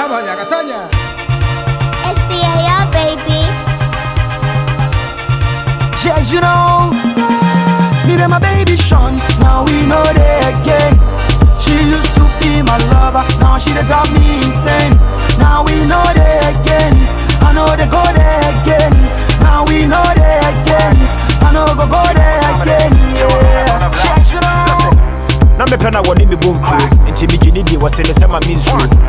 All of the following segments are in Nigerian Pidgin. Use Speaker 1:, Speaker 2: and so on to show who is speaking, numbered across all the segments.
Speaker 1: Katanya.
Speaker 2: SDAR, baby.
Speaker 3: Yes, you know, me and my baby Sean, now we know they again. She used to be my lover, now she done got me insane. Now we know they again, I know they go there again. Now we know they again, I know go there again, yeah. Yes, you know.
Speaker 4: Now me pen I want me boom crew, and Timmy Ginny was in the summer means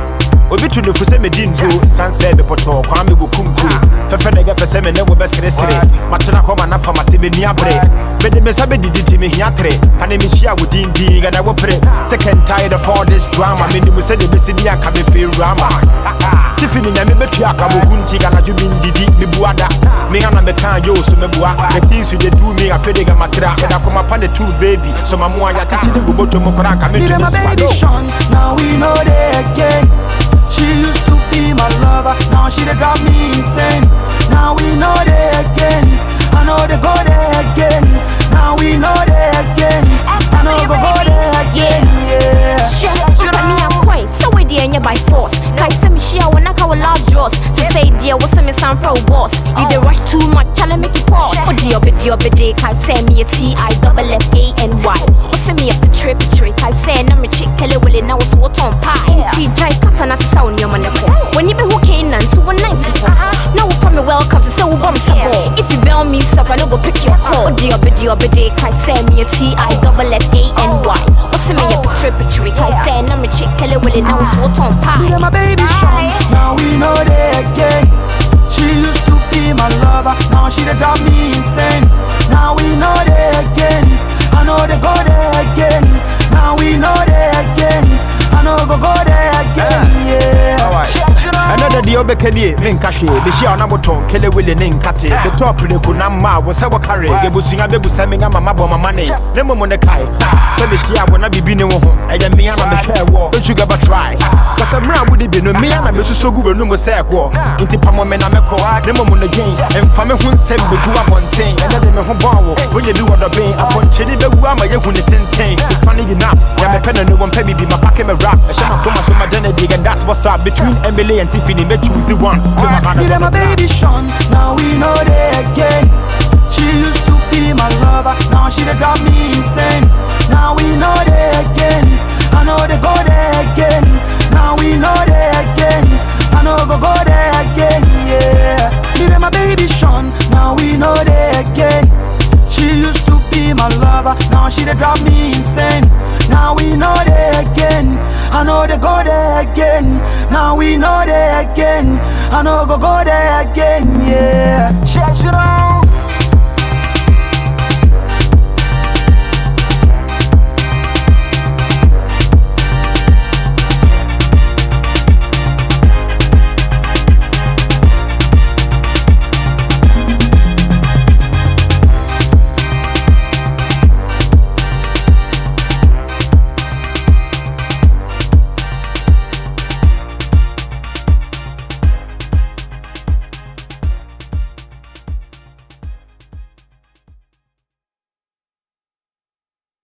Speaker 4: Obi to the Fuse Medindu, Sunset, the Poto, Kwame Bukumku, Fefenega for Semen, never best yesterday. Matana Comana from a Siminiabre, but the Messabe did me Hiatre, and the Mishia would dig and I will pray. Second tired of all this drama, meaning we said the Messinia can be feel Rama. Tiffany, I remember Tiaka, Mugunti, and I do mean Didi, Mibuada, Mingana Mekan, Yo, Sumebua, the things you do me a Fediga Matra, and I come upon the two baby, so Mamma, I take you to Mokoraka,
Speaker 3: my baby Sean, now we know they again. She used to be my lover, now she done got me insane. Now we know they again, I know they go there again. Now we know they again, I know go there again, yeah.
Speaker 5: Sure, me I'm quite so we the by force. Kai say me share when I call last draws. To say dear was me sound for a boss. You dey rush too much, challenge make it pause. For the obede, kai say me a TIFFANY. Or say me a trip, kai say na me chick tell will now was what on pie. Inti jai kasana sound your man. When you be who came and so one nice people. Now from me welcome to say we bomb sabo. If you bail me stuff, I no go pick your call. The obede, kai say me a TIFFANY. Or say me a trip, kai say na me chick tell will now was what on pie.
Speaker 3: Me and my baby Sean, now we know they again. She used to be my lover, now she done got me insane. Now we know they again, I know they go there again. Now we know they again, I know go there again, yeah.
Speaker 4: Alright. Another the Obekadi, Linkashi, the Shianaboton, Kelly Willie Ninkati, the top of the Kunama was our carry, the Businga Babu Saming and Mamma money, Nemo Monekai. So the Shia will not be being and then me and the fair war, don't you ever try. Because I'm round with it, me and I'm so good, no more say war. Into Pamomena Meko, Nemo Monagin, and Family who send the Gua Pontain, and then the Hobo, when you do what the bay upon Chili, the Wama, you wouldn't think. It's funny enough, I'm a pen and no one pay me be my packet of rap, a shama come so my dinner dig, and that's what's up between Emily and Tiffany, but choose the one.
Speaker 3: Me and my baby Sean, now we know they again. She used to be my lover, now she done got me insane. Now we know they again, I know they go there again. Now we know they again, I know go there again, yeah. Me and my baby Sean, now we know they again. She used to be my lover, now she done got me insane. Now we know they again, I know they go there again. Now we know they again, I know go there again, yeah.